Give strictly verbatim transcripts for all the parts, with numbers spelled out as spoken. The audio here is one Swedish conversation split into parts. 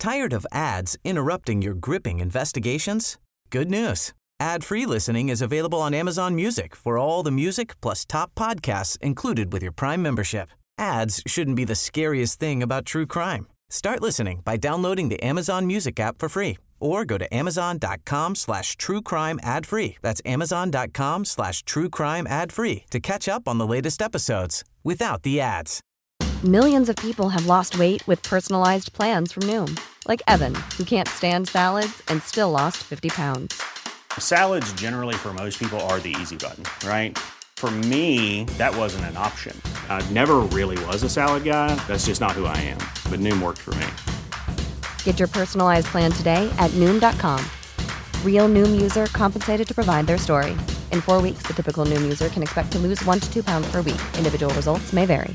Tired of ads interrupting your gripping investigations? Good news. Ad-free listening is available on Amazon Music for all the music plus top podcasts included with your Prime membership. Ads shouldn't be the scariest thing about true crime. Start listening by downloading the Amazon Music app for free or go to amazon.com slash true crime ad free. That's amazon.com slash true crime ad free to catch up on the latest episodes without the ads. Millions of people have lost weight with personalized plans from Noom. Like Evan, who can't stand salads and still lost fifty pounds. Salads generally for most people are the easy button, right? For me, that wasn't an option. I never really was a salad guy. That's just not who I am. But Noom worked for me. Get your personalized plan today at Noom dot com. Real Noom user compensated to provide their story. In four weeks, the typical Noom user can expect to lose one to two pounds per week. Individual results may vary.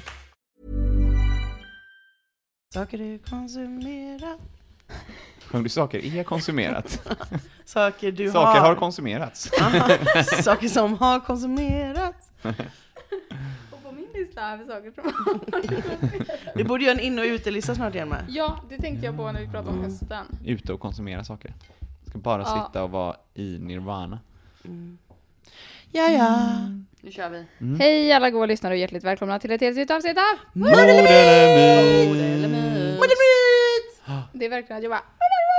Saker du konsumerat. Sjöng du saker är konsumerat? Saker du saker har. har konsumerats. Saker som har konsumerats. Och på min lista är vi saker som har. Vi borde göra en in- och utelista snart igen med. Ja, det tänkte jag på när vi pratade om hösten. Ute och konsumera saker. Ska bara Ja. sitta och vara i nirvana. Mm. Ja, ja. Mm. Nu kör vi. Mm. Hej alla goda lyssnare och hjärtligt välkomna till ett helt nytt avsnitt av Modelemit! Det är verkligen att jag bara...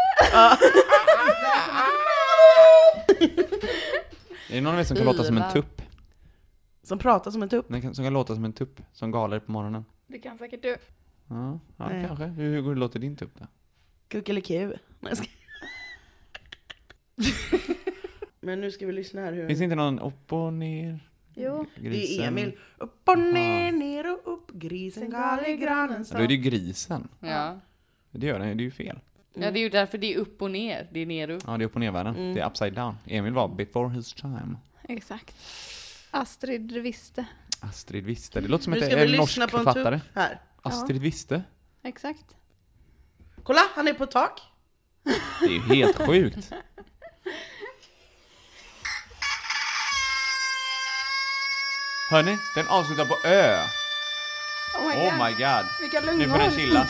Är det någon av er som kan låta som en tupp? Som pratar som en tupp? Den kan, som kan låta som en tupp som galer på morgonen. Det kan säkert du. Ja, ja kanske. Hur, hur går det låter din tupp då? Kuk eller ku? Nej, ska... Men nu ska vi lyssna här. Hur... Finns det inte någon upp och ner? Jo. Grisen. Det är Emil. Upp och ner, ner och upp. Grisen gal i granen. Då är det ju grisen. Ja. Det gör den, det är ju fel. Ja, det är ju därför det är upp och ner. Det är ner och upp. Ja, det är upp och ner världen. Mm. Det är upside down. Emil var before his time. Exakt. Astrid visste. Astrid visste. Det låter som Nu att ska det är vi en norsk lyssna på en författare. tupp här. Astrid visste. Exakt. Kolla, han är på tak. Det är ju helt sjukt. Hörni, den avslutar på ö. Oh my, Oh my god. Vilka Nu lungor. får den chilla.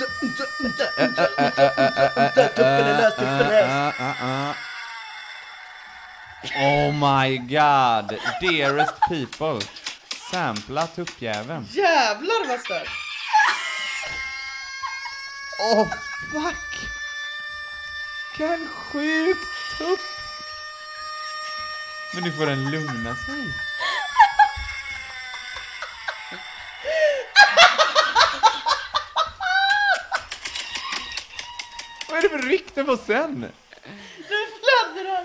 Oh my god. Dearest people. Sampla tuppjäveln. Jävlar vad stört. Oh fuck. Vilken sjuk tupp. Men nu får den lugna sig. Vad är det för rykte på sen? Nu fladdrar.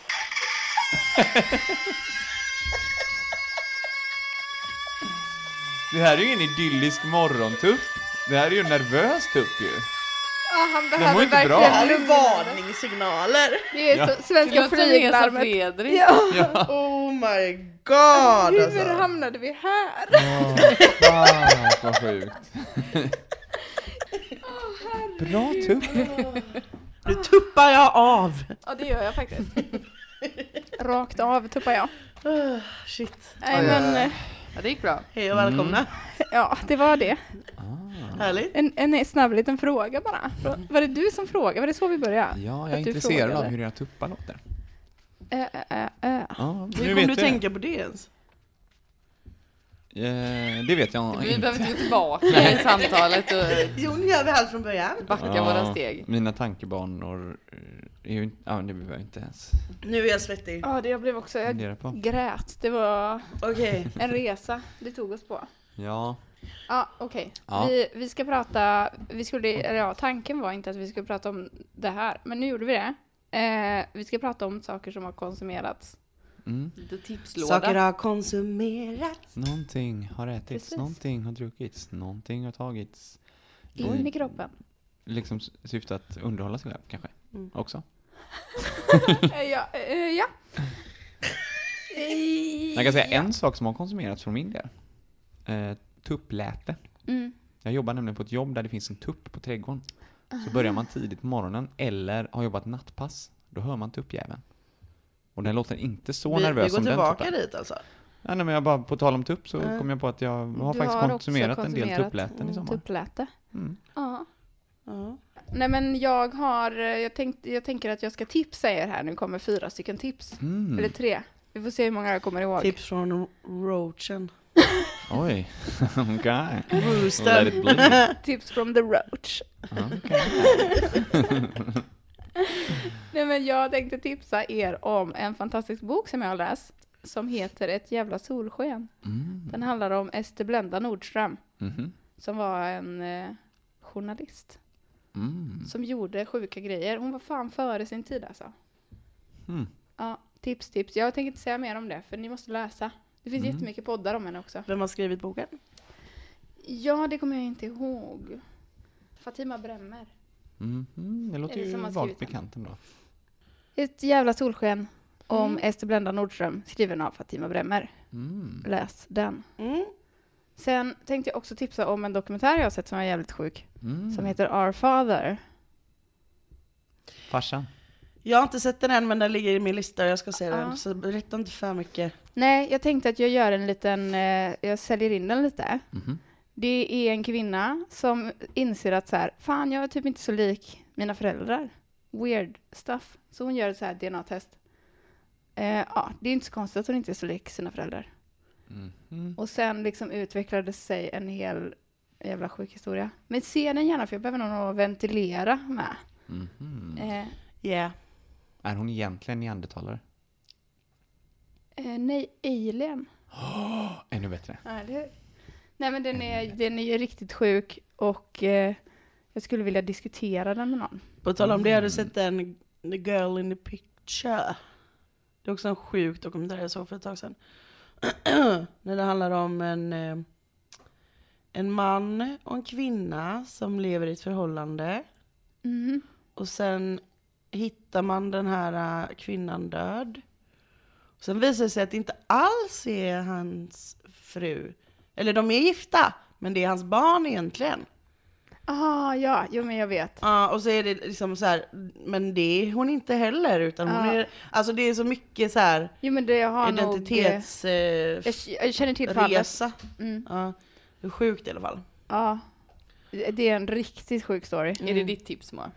Det här är ju en idyllisk morgontupp. Det här är ju en nervös tupp ju. Ja, han mår behöver inte bra. Det här verkligen är lugn. varningssignaler. Det är Ja. så, svenska flyglarmet. Ja. Oh my god. Hur Alltså. hamnade vi här? Åh, fan, vad sjukt. Bra tupp. Nu tuppar jag av. Ja, det gör jag faktiskt. Rakt av tuppar jag. Uh, shit. Nej, men... eh, Ja, det gick bra. Hej och välkomna. Ja, det var det. Ah. Härligt. En, en snabb liten fråga bara. Var det du som frågade? Var det så vi började? Ja, jag är Att du intresserad av frågade. hur era tuppar låter. Äh, äh, äh. Ja, Hur nu kom vet du jag. tänka på det ens? Eh, det vet jag Vi inte. behöver inte gå tillbaka i samtalet och Jo, nu gör vi allt från början. backa Ja, våra steg. Mina tankebanor är ju inte... Ja, det behöver jag inte ens Nu är jag svettig. Ja, det jag blev också... Jag fundera på. grät. Det var Okej. en resa det tog oss på. Ja. Ja, okej. Ja. Vi, vi ska prata... Vi skulle, eller ja, tanken var inte att vi skulle prata om det här. Men nu gjorde vi det. Eh, vi ska prata om saker som har konsumerats. Mm. Lite tipslåda. Saker har konsumerats. Någonting har ätits, Precis. någonting har druckits, någonting har tagits. In i kroppen. Liksom syfte att underhålla sig själv, kanske. Mm. Också. Eh, ja. Eh, ja. Jag kan säga en sak som har konsumerats från min del. Eh, tuppläte. Mm. Jag jobbar nämligen på ett jobb där det finns en tupp på trädgården. Så börjar man tidigt på morgonen eller har jobbat nattpass. Då hör man tuppjäveln. Och den låter inte så Vi, vi nervös går som den tillbaka tuppen. dit alltså. Ja, nej, men jag bara på tal om tupp så Mm. kom jag på att jag har Du faktiskt har också konsumerat en del konsumerat tuppläten i sommar. Tuppläte. Mm. Ja. Ja. Nej men jag har, jag, tänkt, jag tänker att jag ska tipsa er här. Nu kommer fyra stycken tips. Mm. Eller tre. Vi får se hur många jag kommer ihåg. Tips från Roachen. Oj, okej. Rooster. Let it bleed. Tips from the roach. Okej. Nej men jag tänkte tipsa er om en fantastisk bok som jag har läst. Som heter Ett jävla solsken. Mm. Den handlar om Ester Blenda Nordström. Mhm. Som var en eh, journalist. Mm. Som gjorde sjuka grejer. Hon var fan före sin tid alltså. Mm. Ja, tips, tips. Jag tänker inte säga mer om det, för ni måste läsa. Det finns Mm. jättemycket poddar om henne också. Vem har skrivit boken? Ja, det kommer jag inte ihåg. Fatima Bremmer. Mm. Mm. Det låter Är det ju som har vagt skrivit den? bekant ändå. Ett jävla solsken om Mm. Ester Blenda Nordström, skriven av Fatima Bremmer. Mm. Läs den. Mm. Sen tänkte jag också tipsa om en dokumentär jag har sett som är jävligt sjuk. Mm. Som heter Our Father. Farsan. Jag har inte sett den än, men den ligger i min lista och jag ska se Ja. den. Så berätta inte för mycket. Nej, jag tänkte att jag gör en liten, eh, jag säljer in den lite. Mhm. Det är en kvinna som inser att så här, fan jag är typ inte så lik mina föräldrar. Weird stuff. Så hon gör ett så här D N A-test. Eh, ja, det är inte så konstigt att hon inte är så lik sina föräldrar. Mhm. Och sen liksom utvecklade sig en hel jävla sjuk historia. Men se den gärna, för jag behöver någon att ventilera med. Mhm. Eh, Yeah. Är hon egentligen neandertalare? eh, nej, Alien. Ännu bättre. Ja, eller hur? Nej, men den är, den är ju riktigt sjuk och eh, jag skulle vilja diskutera den med någon. På tal om det, har du Mm. sett den The Girl in the Picture? Det är också en sjuk dokumentär jag såg för ett tag sedan. När det handlar om en, eh, en man och en kvinna som lever i ett förhållande. Mm. Och sen hittar man den här äh, kvinnan död. Och sen visar det sig att det inte alls är hans fru. Eller de är gifta, men det är hans barn egentligen. Ah, ja, jo men jag vet. Ja, och så är det liksom så här, men det är hon inte heller, utan hon Ja. är, alltså det är så mycket så här Jo men det jag har nog... identitets eh, eh, Jag, jag känner till fallet. resa. Mm. Ja, det är sjukt i alla fall. Ja. Det är en riktigt sjuk story. Är det ditt tips, Moa?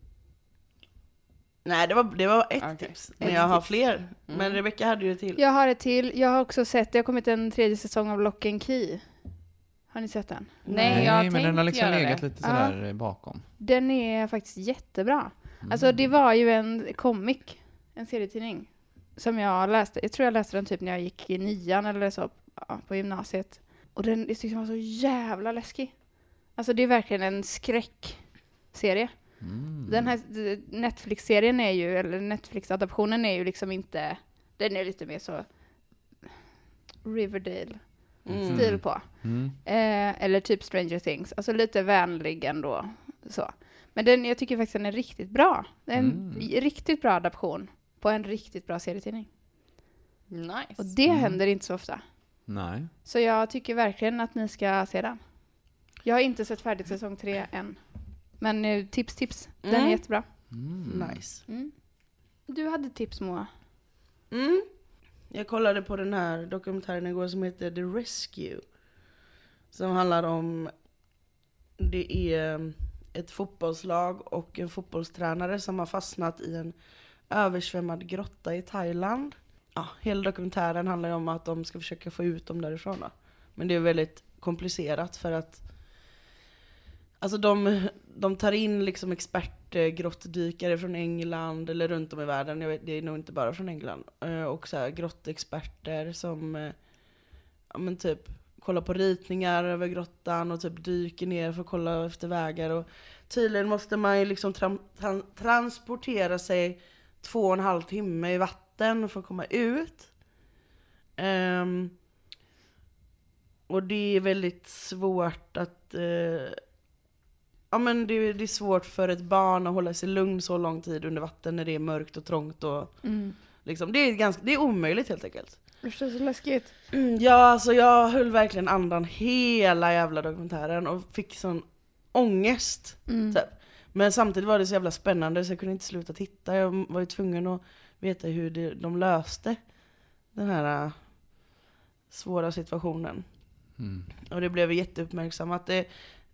Nej, det var, det var ett Okej. tips. Men Ett jag har tips. fler. Men Rebecca hade ju ett till. Jag har ett till. Jag har också sett, det har kommit en tredje säsong av Lock and Key. Har ni sett den? Nej, jag har men den har tänkt liksom göra legat det. lite sådär eh, bakom. Den är faktiskt jättebra. Mm. Alltså det var ju en comic, en serietidning, som jag läste. Jag tror jag läste den typ när jag gick i nian eller så, ja, på gymnasiet. Och den jag tyckte den var så jävla läskig. Alltså det är verkligen en skräckserie. Mm. Den här Netflix-serien är ju, eller Netflix-adaptionen är ju liksom inte, den är lite mer så Riverdale-stil Mm. på. Mm. Eh, eller typ Stranger Things. Alltså lite vänlig ändå. Så. Men den, jag tycker faktiskt den är riktigt bra. Det är en Mm. riktigt bra adaption på en riktigt bra serietidning. Nice. Och det Mm. händer inte så ofta. Nej. Så jag tycker verkligen att ni ska se den. Jag har inte sett färdigt säsong tre än. Men eh, tips, tips. Den är Mm. jättebra. Mm. Nice. Mm. Du hade tips, Moa. Mm. Jag kollade på den här dokumentären igår som heter The Rescue. Som handlar om, det är ett fotbollslag och en fotbollstränare som har fastnat i en översvämmad grotta i Thailand. Ja, hela dokumentären handlar om att de ska försöka få ut dem därifrån då. Men det är väldigt komplicerat för att alltså de, de tar in liksom expertgrottdykare från England eller runt om i världen. Jag vet, det är nog inte bara från England. Eh, Och så här grottexperter som eh, ja, men typ kollar på ritningar över grottan och typ dyker ner för att kolla efter vägar. Och tydligen måste man ju liksom tram, tran, transportera sig två och en halv timme i vatten för att komma ut. Ehm, och det är väldigt svårt att eh, ja, men det, det är svårt för ett barn att hålla sig lugn så lång tid under vatten när det är mörkt och trångt och Mm. liksom, det är ganska, det är omöjligt helt enkelt. Det är så läskigt. Ja, alltså jag höll verkligen andan hela jävla dokumentären och fick sån ångest Mm. typ. Men samtidigt var det så jävla spännande så jag kunde inte sluta titta. Jag var ju tvungen att veta hur det, de löste den här äh, svåra situationen. Mm. Och det blev jätteuppmärksammat. Det,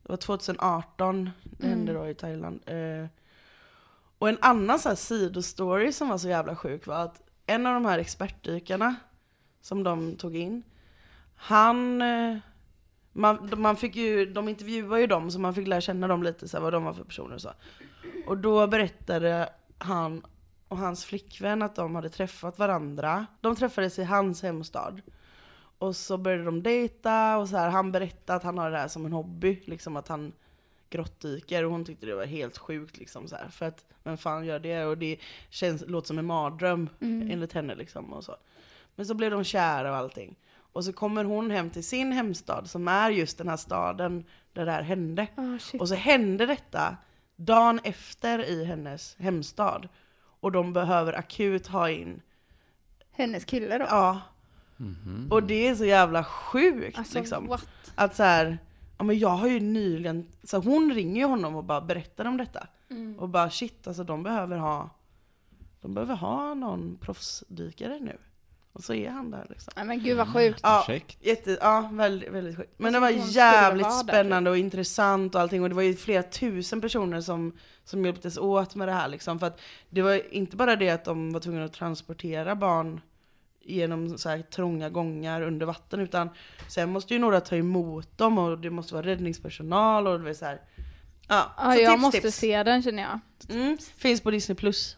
Det var tjugo arton det Mm. hände då i Thailand. Eh, och en annan så här sidostory som var så jävla sjuk var att en av de här expertdykarna som de tog in, han... Eh, man, man fick ju, de intervjuade ju dem så man fick lära känna dem lite, så här, vad de var för personer och så. Och då berättade han och hans flickvän att de hade träffat varandra. De träffades i hans hemstad. Och så började de dejta och så här, han berättade att han har det här som en hobby, liksom att han grottdyker, och hon tyckte det var helt sjukt liksom så här, för att vem fan gör det, och det känns, låter som en mardröm Mm. enligt henne liksom och så. Men så blev de kära och allting. Och så kommer hon hem till sin hemstad som är just den här staden där det här hände. Oh, shit. Och så hände detta dagen efter i hennes hemstad. Och de behöver akut ha in, Hennes kille då? ja. Mhm. Och det är så jävla sjukt Alltså, liksom. what? Att så här, ja men jag har ju nyligen, så hon ringer ju honom och bara berättar om detta. Mm. Och bara shit, alltså de behöver ha, de behöver ha någon proffsdykare nu. Och så är han där liksom. Nej men gud vad sjukt. Ja, Perfekt. jätte, ja väldigt, väldigt sjukt. Men det Och var så hon jävligt skulle vara där, spännande och intressant och allting. Och det var ju flera tusen personer som, som hjälptes åt med det här liksom. För att det var inte bara det att de var tvungna att transportera barn genom så här trånga gångar under vatten, utan sen måste ju några ta emot dem och det måste vara räddningspersonal och det var så här. Ja, Ja, så jag tips, måste tips. se den känner jag. Mm, finns på Disney plus.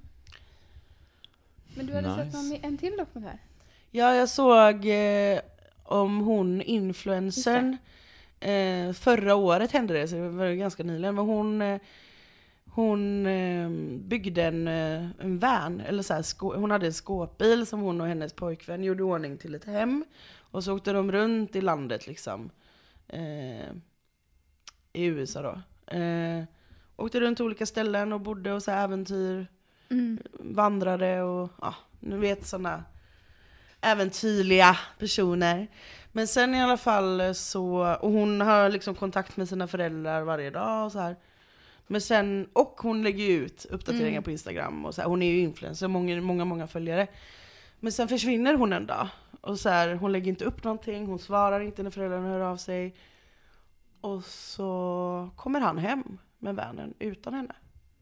Men du hade Nice. sett någon, en till dokumentär? Ja, jag såg eh, om hon influencern. Eh, förra året hände det, så det var ganska nyligen. Men hon, eh, hon eh, byggde en, eh, en van, eller så här, skå- hon hade en skåpbil som hon och hennes pojkvän gjorde i ordning till ett hem. Och så åkte de runt i landet liksom. Eh, I U S A då. Eh, åkte runt till olika ställen och bodde och så här äventyr. Mm. Vandrade och ja, nu vet sådana äventyrliga personer. Men sen i alla fall så, och hon har liksom kontakt med sina föräldrar varje dag och så här. Men sen, och hon lägger ju ut uppdateringar Mm. på Instagram och så här, hon är ju influencer, många, många, många följare. Men sen försvinner hon en dag. Och så här, hon lägger inte upp någonting, hon svarar inte när föräldrarna hör av sig. Och så kommer han hem med vanen utan henne.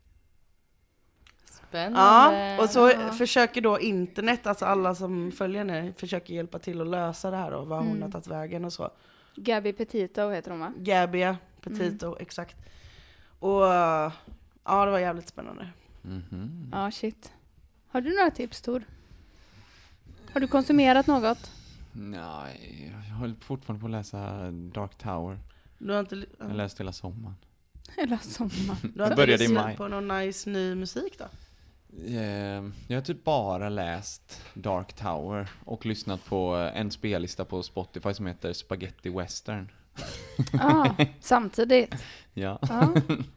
Spännande. Ja, och så Ja. försöker då internet, alltså alla som följer henne, försöker hjälpa till att lösa det här och vad hon Mm. har tagit vägen och så. Gabby Petito heter hon va? Gabia, Petito, Mm. exakt. Och uh, ja, det var jävligt spännande. Mhm. Ja, shit. Har du några tips, Tor? Har du konsumerat något? Nej, jag håller fortfarande på att läsa Dark Tower. Du har inte, li- Jag läste hela sommaren. Eller sommar? du har inte började i lyssnat maj. på någon nice ny musik då? Eh, Jag har typ bara läst Dark Tower och lyssnat på en spellista på Spotify som heter Spaghetti Western. Ja, samtidigt. Ja. Ja,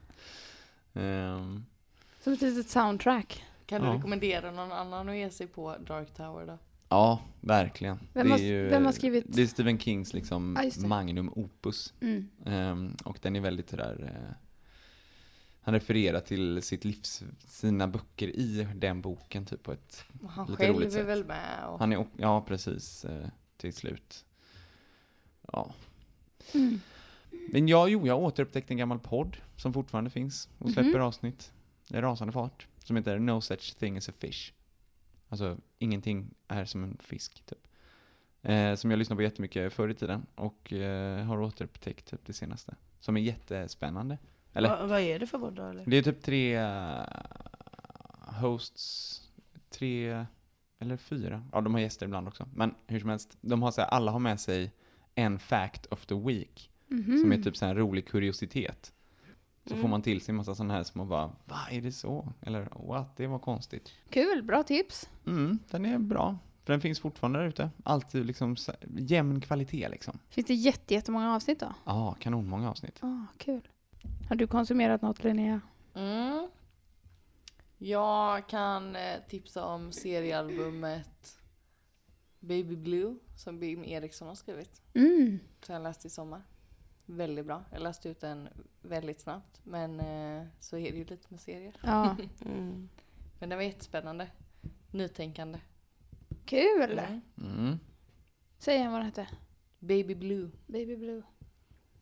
Ehm, som ett litet soundtrack. Kan du Ja. rekommendera någon annan att ge sig på Dark Tower då? ja, verkligen. Vem det har- är ju, vem har skrivit? Det är Stephen Kings liksom Ja, just det. magnum opus. Mm. Ehm, och den är väldigt där. Eh, han refererar till sitt livs, sina böcker i den boken typ på ett. Och han Lite själv roligt är sätt. väl med? Och... Han är, ja precis, eh, till slut. Ja. Mm. Men ja, jo, jag återupptäckte en gammal podd som fortfarande finns och släpper Mhm. avsnitt i rasande fart som heter No Such Thing as a Fish. Alltså, ingenting är som en fisk, typ. Eh, som jag lyssnade på jättemycket förr i tiden och eh, har återupptäckt typ det senaste. Som är jättespännande. Eller, Va, vad är det för podd då, eller? det är typ tre eh, hosts, tre eller fyra. Ja, de har gäster ibland också. Men hur som helst, de har så här, alla har med sig en fact of the week. Mhm. Som är typ så här en rolig kuriositet. Så Mm. får man till sig en massa sådana här som man bara, va, är det så? Eller, what, det var konstigt. Kul, bra tips. Mm, den är bra. För den finns fortfarande där ute. Alltid liksom så- jämn kvalitet liksom. Finns det jätte, jättemånga avsnitt då? Ja, kanon många avsnitt. Ah, kul. Har du konsumerat något, Linnea? Mm. Jag kan eh, tipsa om seriealbumet Baby Blue som Bim Eriksson har skrivit. Mm. Som jag läste i sommar. Väldigt bra. Jag läste ut den väldigt snabbt. Men eh, så är det ju lite med serier. Ja, Mm. Men det var jättespännande. Nytänkande. kul. Mm. Mm. Säg igen vad den hette. Baby Blue. Baby Blue.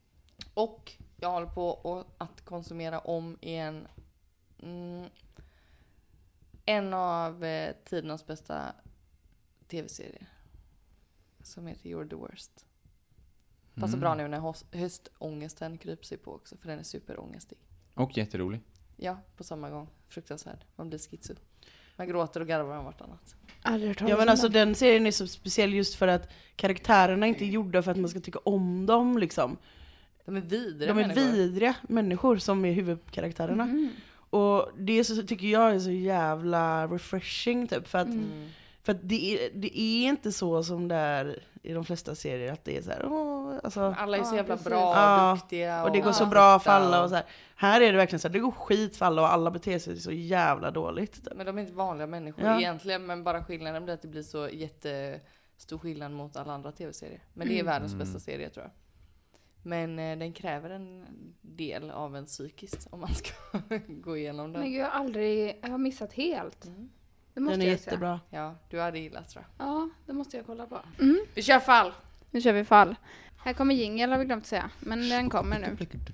Och jag håller på att konsumera om igen mm, en av eh, tidernas bästa tv-serier. Som heter You're the Worst. Passar Mm. bra nu när höst, höstångesten kryper sig på också. För den är superångestig. Och jätterolig. Ja, på samma gång. Fruktansvärd. Man blir schizo. Man gråter och garvar om vartannat. Ja men alltså den serien är så speciell just för att karaktärerna inte är gjorda för att man ska tycka om dem liksom. De är vidriga De är människor. vidriga människor som är huvudkaraktärerna. Mm. Och det så, tycker jag är så jävla refreshing typ. För att, Mm. för att det, är, det är inte så som det är i de flesta serier. Att det är så här, åh, alltså, Alla är så Ja, jävla precis. bra och Ja, duktiga. och det går ja, så bra för perfekta alla. Och så här. Här är det verkligen så här, det går skit för alla och alla beter sig så jävla dåligt. Typ. Men de är inte vanliga människor Ja. egentligen. Men bara skillnaden blir att det blir så jättestor skillnad mot alla andra tv-serier. Men det är Mm. världens Mm. bästa serie tror jag. Men eh, den kräver en del av en psykiskt om man ska gå igenom den. Men gud, jag har aldrig, jag har missat helt. Mm. Det måste Den är jag säga. jättebra. Ja, du hade gillat tror jag. Ja, det måste jag kolla på. Mm. Vi kör fall! Nu kör vi fall. Här kommer jingle har vi glömt säga. Men den kommer nu.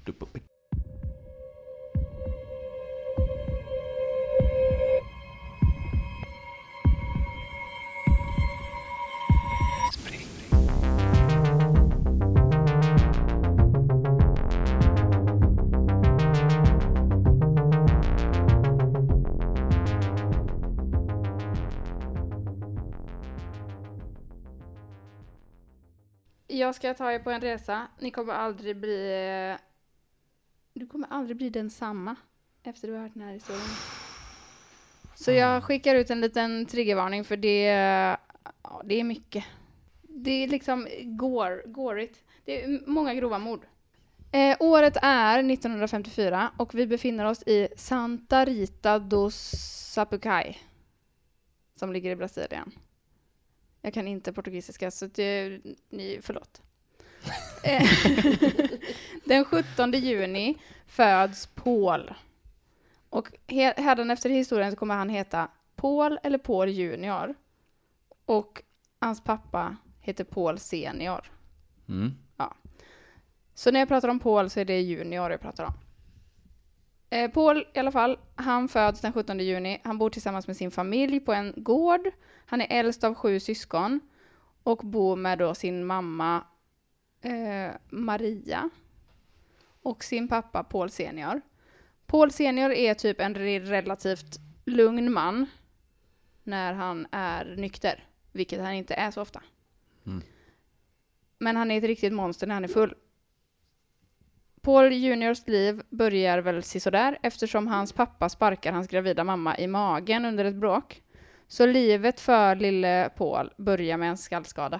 Jag ska ta er på en resa. Ni kommer aldrig bli... Du kommer aldrig bli densamma efter du har hört den här historien. Så jag skickar ut en liten triggervarning för det, ja, det är mycket. Det är liksom gore, gorigt. Det är många grova mord. Eh, året är nittonhundrafemtiofyra och vi befinner oss i Santa Rita do Sapucaí som ligger i Brasilien. Jag kan inte portugisiska så det, ni, förlåt. Eh, Den sjuttonde juni föds Paul. Och he- hädanefter i historien så kommer han heta Paul eller Paul junior. Och hans pappa heter Paul senior. Mm. Så när jag pratar om Paul så är det junior jag pratar om. Eh, Paul i alla fall, han föds den sjuttonde juni. Han bor tillsammans med sin familj på en gård. Han är äldst av sju syskon. Och bor med då sin mamma eh, Maria. Och sin pappa Paul senior. Paul senior är typ en re- relativt lugn man. När han är nykter. Vilket han inte är så ofta. Mm. Men han är ett riktigt monster när han är full. Paul juniors liv börjar väl sisådär eftersom hans pappa sparkar hans gravida mamma i magen under ett bråk. Så livet för lille Paul börjar med en skallskada.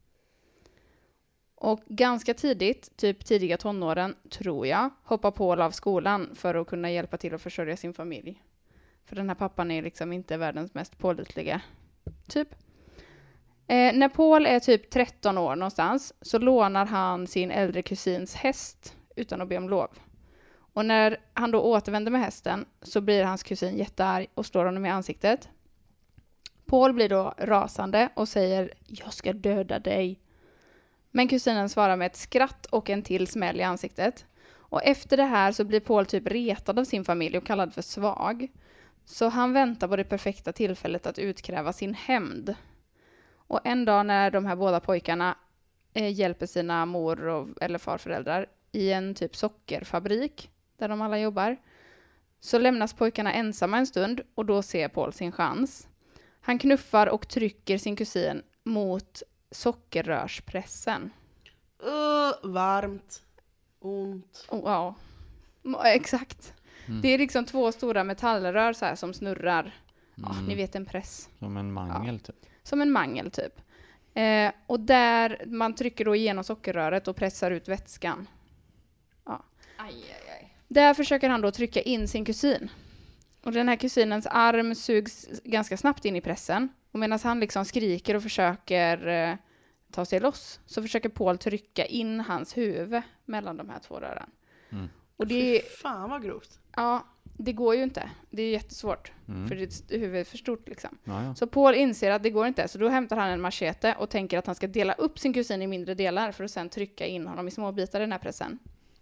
Och ganska tidigt, typ tidiga tonåren, tror jag, hoppar Paul av skolan för att kunna hjälpa till att försörja sin familj. För den här pappan är liksom inte världens mest pålitliga typ. Eh, när Paul är typ tretton år någonstans så lånar han sin äldre kusins häst utan att be om lov. Och när han då återvänder med hästen så blir hans kusin jättearg och slår honom i ansiktet. Paul blir då rasande och säger jag ska döda dig. Men kusinen svarar med ett skratt och en till smäll i ansiktet. Och efter det här så blir Paul typ retad av sin familj och kallad för svag. Så han väntar på det perfekta tillfället att utkräva sin hämnd. Och en dag när de här båda pojkarna eh, hjälper sina mor och, eller farföräldrar i en typ sockerfabrik där de alla jobbar så lämnas pojkarna ensamma en stund och då ser Paul sin chans. Han knuffar och trycker sin kusin mot sockerrörspressen. Uh, varmt. Ont. Oh, ja, M- exakt. Mm. Det är liksom två stora metallrör så här som snurrar. Ja, Mm. ni vet en press. Som en mangel typ. Som en mangel typ. Eh, och där man trycker då igenom sockerröret och pressar ut vätskan. Ja. Aj, aj, aj. Där försöker han då trycka in sin kusin. Och den här kusinens arm sugs ganska snabbt in i pressen. Och medan han liksom skriker och försöker eh, ta sig loss så försöker Paul trycka in hans huvud mellan de här två rören. Mm. Och det, Fy fan vad grovt. ja, det går ju inte. Det är jättesvårt. Mm. För ditt huvud är för stort liksom. Ja, ja. Så Paul inser att det går inte. Så då hämtar han en machete och tänker att han ska dela upp sin kusin i mindre delar för att sen trycka in honom i små bitar i den här pressen.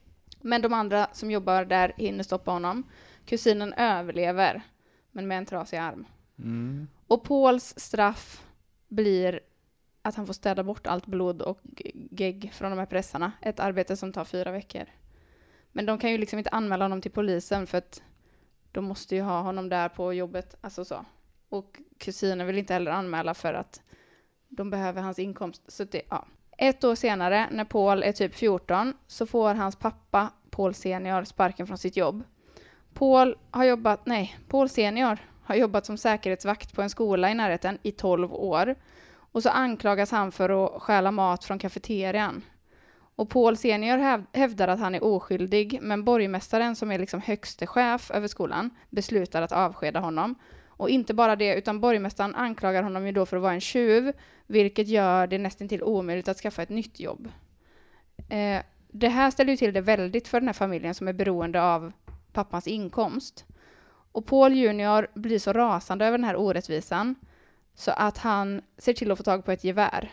Men de andra som jobbar där hinner stoppa honom. Kusinen överlever, men med en trasig arm. Mm. Och Pauls straff blir att han får städa bort allt blod och gegg från de här pressarna. Ett arbete som tar fyra veckor. Men de kan ju liksom inte anmäla honom till polisen för att de måste ju ha honom där på jobbet. Alltså så. Och kusinen vill inte heller anmäla för att de behöver hans inkomst. Så det, ja. Ett år senare, när Paul är typ fjorton, så får hans pappa, Paul senior, sparken från sitt jobb. Paul har jobbat, nej, Paul senior har jobbat som säkerhetsvakt på en skola i närheten i tolv år. Och så anklagas han för att stjäla mat från kafeterian. Och Paul senior häv- hävdar att han är oskyldig, men borgmästaren som är liksom högste chef över skolan beslutar att avskeda honom. Och inte bara det, utan borgmästaren anklagar honom ju då för att vara en tjuv, vilket gör det nästan till omöjligt att skaffa ett nytt jobb. Eh, det här ställer ju till det väldigt för den här familjen som är beroende av pappans inkomst. Och Paul junior blir så rasande över den här orättvisan så att han ser till att få tag på ett gevär.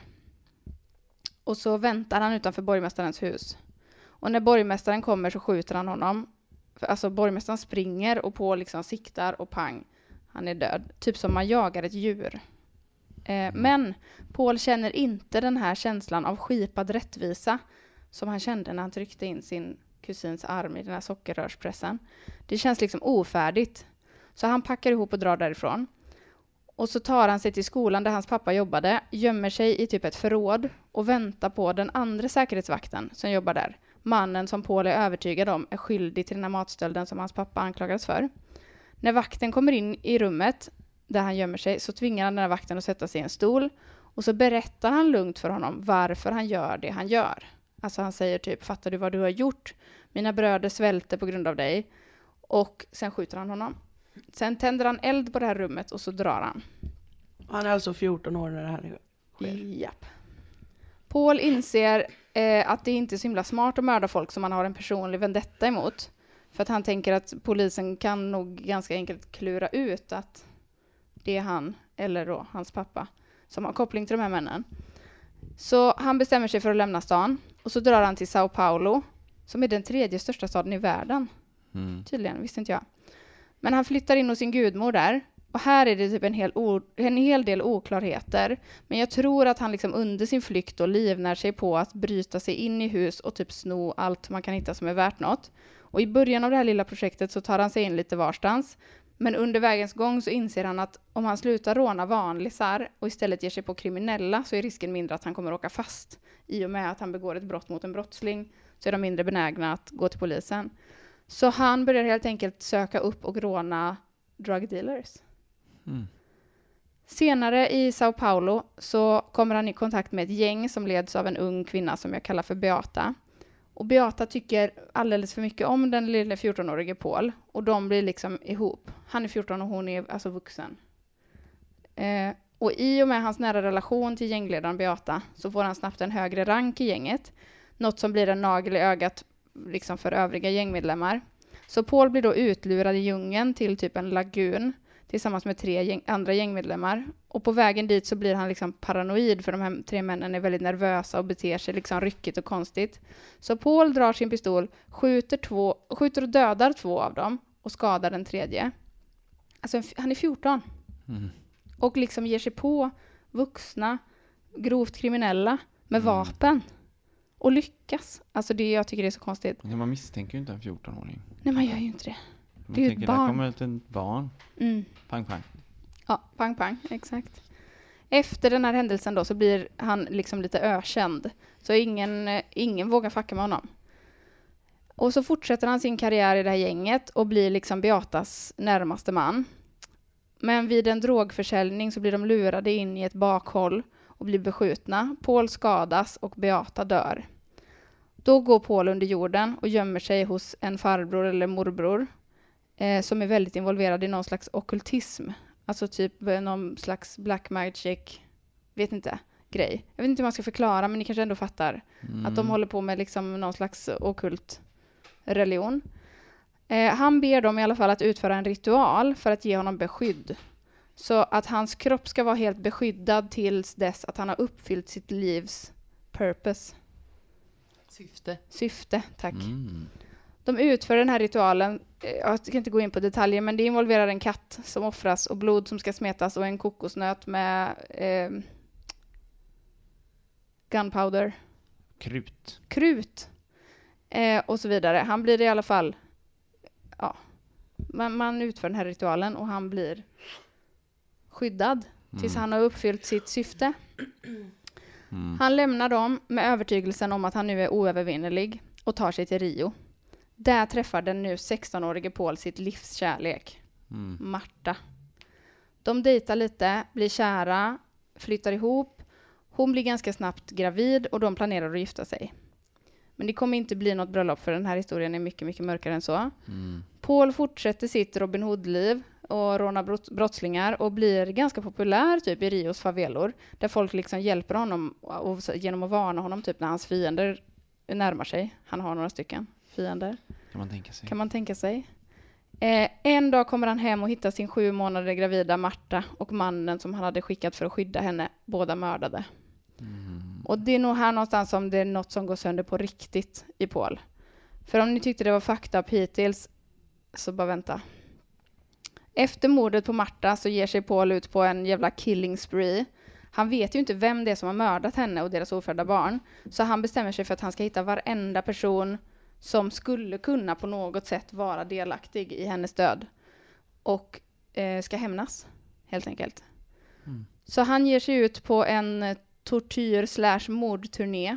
Och så väntar han utanför borgmästarens hus. Och när borgmästaren kommer så skjuter han honom. Alltså borgmästaren springer och Paul liksom siktar och pang. Han är död. Typ som man jagar ett djur. Eh, men Paul känner inte den här känslan av skipad rättvisa som han kände när han tryckte in sin kusins arm i den här sockerrörspressen. Det känns liksom ofärdigt. Så han packar ihop och drar därifrån. Och så tar han sig till skolan där hans pappa jobbade, gömmer sig i typ ett förråd och väntar på den andra säkerhetsvakten som jobbar där. Mannen som Paul är övertygad om är skyldig till den här matstölden som hans pappa anklagades för. När vakten kommer in i rummet där han gömmer sig så tvingar han den här vakten att sätta sig i en stol och så berättar han lugnt för honom varför han gör det han gör. Alltså han säger typ, fattar du vad du har gjort? Mina bröder svälter på grund av dig. Och sen skjuter han honom. Sen tänder han eld på det här rummet och så drar han. Han är alltså fjorton år när det här sker. Japp. Paul inser eh, att det inte är så himla smart att mörda folk som man har en personlig vendetta emot. För att han tänker att polisen kan nog ganska enkelt klura ut att det är han, eller då hans pappa, som har koppling till de här männen. Så han bestämmer sig för att lämna stan. Och så drar han till Sao Paulo, som är den tredje största staden i världen. Mm. Tydligen, visste inte jag. Men han flyttar in hos sin gudmor där. Och här är det typ en hel, o- en hel del oklarheter. Men jag tror att han liksom under sin flykt och livnär sig på att bryta sig in i hus och typ sno allt man kan hitta som är värt något. Och i början av det här lilla projektet så tar han sig in lite varstans. Men under vägens gång så inser han att om han slutar råna vanlisar och istället ger sig på kriminella så är risken mindre att han kommer åka fast. I och med att han begår ett brott mot en brottsling så är de mindre benägna att gå till polisen. Så han börjar helt enkelt söka upp och råna drug dealers. Mm. Senare i Sao Paulo så kommer han i kontakt med ett gäng som leds av en ung kvinna som jag kallar för Beata. Och Beata tycker alldeles för mycket om den lilla fjorton-årige Paul. Och de blir liksom ihop. Han är fjorton och hon är alltså vuxen. Eh, och i och med hans nära relation till gängledaren Beata så får han snabbt en högre rank i gänget. Något som blir en nagel i ögat liksom för övriga gängmedlemmar. Så Paul blir då utlurad i djungeln till typ en lagun tillsammans med tre gäng, andra gängmedlemmar. Och på vägen dit så blir han liksom paranoid för de här tre männen är väldigt nervösa och beter sig liksom ryckigt och konstigt. Så Paul drar sin pistol, skjuter, två, skjuter och dödar två av dem och skadar den tredje. Alltså han är fjorton. Mm. Och liksom ger sig på vuxna, grovt kriminella med mm. vapen. Och lyckas. Alltså det jag tycker det är så konstigt. Ja, man misstänker ju inte en fjorton-åring. Nej, man gör ju inte det. Man det är ju tänker, ett barn. Där kommer ett litet barn. Mm. Pang, pang. Ja, pang, pang. Exakt. Efter den här händelsen då så blir han liksom lite ökänd. Så ingen, ingen vågar fucka med honom. Och så fortsätter han sin karriär i det här gänget och blir liksom Beatas närmaste man. Men vid en drogförsäljning så blir de lurade in i ett bakhåll och blir beskjutna. Paul skadas och Beata dör. Då går Paul under jorden och gömmer sig hos en farbror eller morbror eh, som är väldigt involverad i någon slags ockultism. Alltså typ någon slags black magic, vet inte, grej. Jag vet inte hur man ska förklara, men ni kanske ändå fattar. Mm. Att de håller på med liksom någon slags ockult religion. Eh, han ber dem i alla fall att utföra en ritual för att ge honom beskydd. Så att hans kropp ska vara helt beskyddad tills dess att han har uppfyllt sitt livs purpose. Syfte. Syfte, tack. Mm. De utför den här ritualen, jag ska inte gå in på detaljer, men det involverar en katt som offras och blod som ska smetas och en kokosnöt med eh, gunpowder. Krut. Krut. Eh, och så vidare. Han blir i alla fall, ja, man, man utför den här ritualen och han blir skyddad mm. tills han har uppfyllt sitt syfte. Mm. Han lämnar dem med övertygelsen om att han nu är oövervinnerlig och tar sig till Rio. Där träffar den nu sexton-årige Paul sitt livskärlek, mm. Marta. De dejtar lite, blir kära, flyttar ihop. Hon blir ganska snabbt gravid och de planerar att gifta sig. Men det kommer inte bli något bröllop för den här historien är mycket, mycket mörkare än så. Mm. Paul fortsätter sitt Robin Hood-liv och rånar brott, brottslingar och blir ganska populär typ i Rios favelor. Där folk liksom hjälper honom och, genom att varna honom typ när hans fiender närmar sig. Han har några stycken fiender. Kan man tänka sig. Kan man tänka sig. Eh, en dag kommer han hem och hittar sin sju månader gravida Marta och mannen som han hade skickat för att skydda henne, båda mördade. Mm. Och det är nog här någonstans som det är något som går sönder på riktigt i Paul. För om ni tyckte det var fakta up hittills, så bara vänta. Efter mordet på Marta så ger sig Paul ut på en jävla killing spree. Han vet ju inte vem det är som har mördat henne och deras ofödda barn. Så han bestämmer sig för att han ska hitta varenda person som skulle kunna på något sätt vara delaktig i hennes död. Och eh, ska hämnas, helt enkelt. Mm. Så han ger sig ut på en tortyr slash mordturné.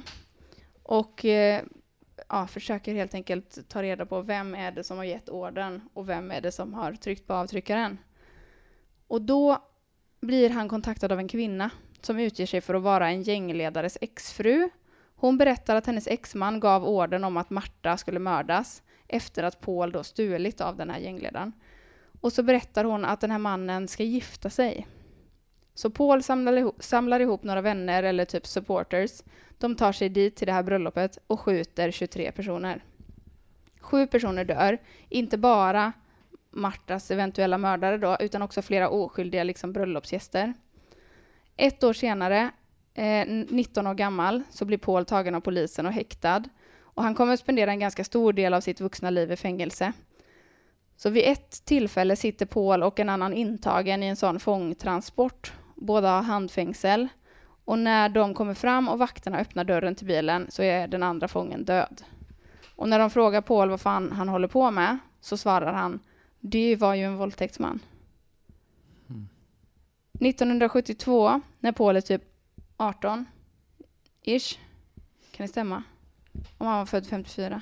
Och eh, ja, försöker helt enkelt ta reda på vem är det som har gett orden. Och vem är det som har tryckt på avtryckaren. Och då blir han kontaktad av en kvinna som utger sig för att vara en gängledares exfru. Hon berättar att hennes exman gav orden om att Marta skulle mördas efter att Paul då stulit av den här gängledaren. Och så berättar hon att den här mannen ska gifta sig. Så Paul samlar ihop, samlar ihop några vänner eller typ supporters. De tar sig dit till det här bröllopet och skjuter tjugotre personer. Sju personer dör, inte bara Martas eventuella mördare då, utan också flera oskyldiga liksom bröllopsgäster. Ett år senare, eh, nitton år gammal, så blir Paul tagen av polisen och häktad. Och han kommer att spendera en ganska stor del av sitt vuxna liv i fängelse. Så vid ett tillfälle sitter Paul och en annan intagen i en sån fångtransport. Båda har handfängsel. Och när de kommer fram och vakterna öppnar dörren till bilen så är den andra fången död. Och när de frågar Paul vad fan han håller på med så svarar han: det var ju en våldtäktsman. Mm. nittonhundrasjuttiotvå, när Paul är typ arton ish, kan det stämma? Om han var född femtiofyra.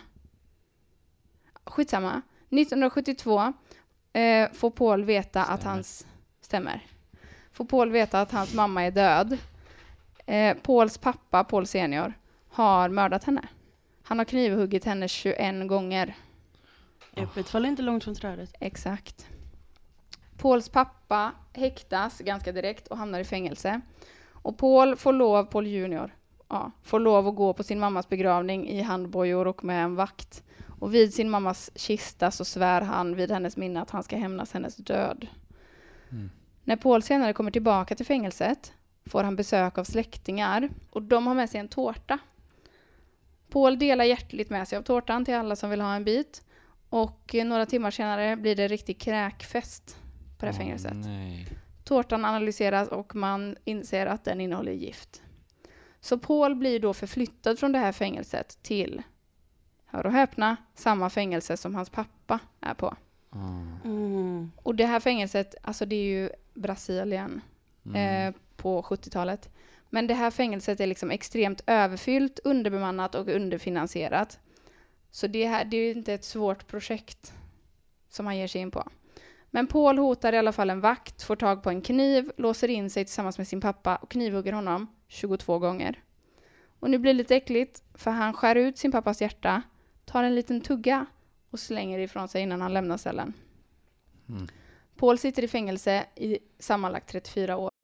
Skitsamma. nittonhundrasjuttiotvå eh, får Paul veta stämmer. att hans stämmer. Får Paul veta att hans mamma är död. Eh, Pauls pappa, Paul senior, har mördat henne. Han har knivhuggit henne tjugoen gånger. Öppet faller inte långt från trädet. Exakt. Pauls pappa häktas ganska direkt och hamnar i fängelse. Och Paul får lov, Paul junior, ja, får lov att gå på sin mammas begravning i handbojor och med en vakt. Och vid sin mammas kista så svär han vid hennes minne att han ska hämnas hennes död. Mm. När Paul senare kommer tillbaka till fängelset får han besök av släktingar och de har med sig en tårta. Paul delar hjärtligt med sig av tårtan till alla som vill ha en bit. Och några timmar senare blir det riktigt kräkfest på det här oh, fängelset. Nej. Tårtan analyseras och man inser att den innehåller gift. Så Paul blir då förflyttad från det här fängelset till, hör och häpna, samma fängelse som hans pappa är på. Oh. Mm. Och det här fängelset, alltså det är ju Brasilien mm. eh, på sjuttiotalet. Men det här fängelset är liksom extremt överfyllt, underbemannat och underfinansierat. Så det, här, det är inte ett svårt projekt som han ger sig in på. Men Paul hotar i alla fall en vakt, får tag på en kniv, låser in sig tillsammans med sin pappa och knivhugger honom tjugotvå gånger. Och nu blir det lite äckligt för han skär ut sin pappas hjärta, tar en liten tugga och slänger ifrån sig innan han lämnar cellen. Mm. Paul sitter i fängelse i sammanlagt trettiofyra år.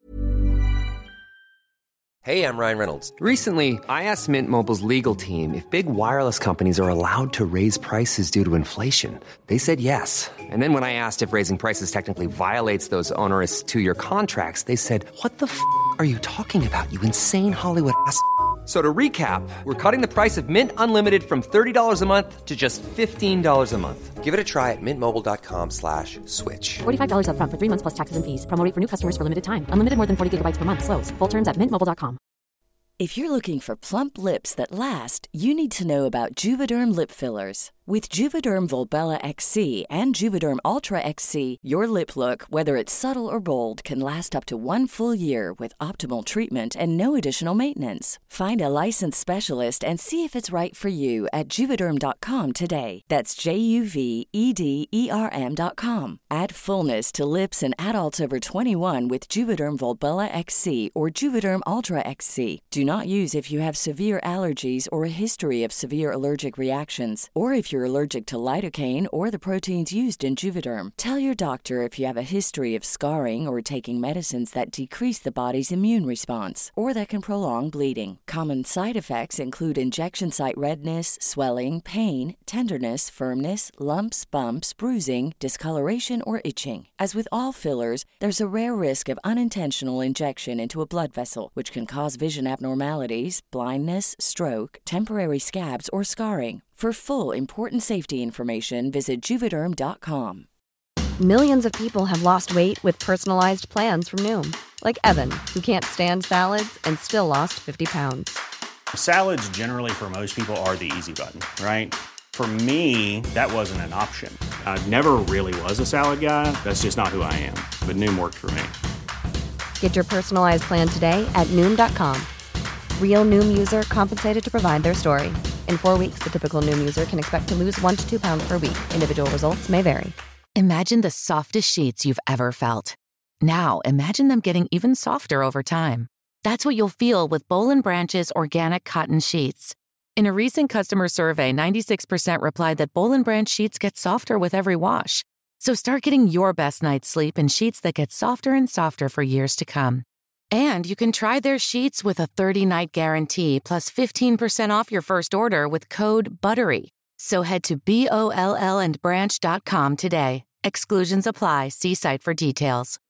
Hey, I'm Ryan Reynolds. Recently, I asked Mint Mobile's legal team if big wireless companies are allowed to raise prices due to inflation. They said yes. And then when I asked if raising prices technically violates those onerous two-year contracts, they said, what the f*** are you talking about, you insane Hollywood ass f- So to recap, we're cutting the price of Mint Unlimited from thirty dollars a month to just fifteen dollars a month. Give it a try at mintmobile.com slash switch. forty-five dollars up front for three months plus taxes and fees. Promo rate for new customers for limited time. Unlimited more than forty gigabytes per month. Slows full terms at mint mobile dot com. If you're looking for plump lips that last, you need to know about Juvederm lip fillers. With Juvederm Volbella X C and Juvederm Ultra X C, your lip look, whether it's subtle or bold, can last up to one full year with optimal treatment and no additional maintenance. Find a licensed specialist and see if it's right for you at juvederm dot com today. That's J U V E D E R M dot com. Add fullness to lips in adults over twenty-one with Juvederm Volbella X C or Juvederm Ultra X C. Do not use if you have severe allergies or a history of severe allergic reactions, or if you're allergic to lidocaine or the proteins used in Juvederm. Tell your doctor if you have a history of scarring or taking medicines that decrease the body's immune response or that can prolong bleeding. Common side effects include injection site redness, swelling, pain, tenderness, firmness, lumps, bumps, bruising, discoloration, or itching. As with all fillers, there's a rare risk of unintentional injection into a blood vessel, which can cause vision abnormalities, blindness, stroke, temporary scabs, or scarring. For full, important safety information, visit juvederm dot com. Millions of people have lost weight with personalized plans from Noom. Like Evan, who can't stand salads and still lost fifty pounds. Salads generally for most people are the easy button, right? For me, that wasn't an option. I never really was a salad guy. That's just not who I am. But Noom worked for me. Get your personalized plan today at Noom dot com. Real Noom user compensated to provide their story. In four weeks, the typical Noom user can expect to lose one to two pounds per week. Individual results may vary. Imagine the softest sheets you've ever felt. Now, imagine them getting even softer over time. That's what you'll feel with Boll and Branch's organic cotton sheets. In a recent customer survey, ninety-six percent replied that Boll and Branch sheets get softer with every wash. So start getting your best night's sleep in sheets that get softer and softer for years to come. And you can try their sheets with a thirty-night guarantee plus fifteen percent off your first order with code BUTTERY. So head to B O L L and branch dot com today. Exclusions apply. See site for details.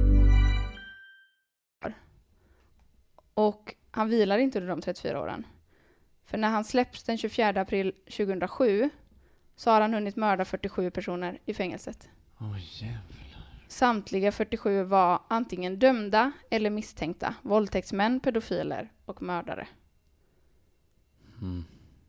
Och han vilar inte under de trettiofyra åren. För när han släpps den tjugofjärde april tjugohundrasju så har han hunnit mörda fyrtiosju personer i fängelset. Åh, oh, jävlar. Samtliga fyrtiosju var antingen dömda eller misstänkta våldtäktsmän, pedofiler och mördare. Mm.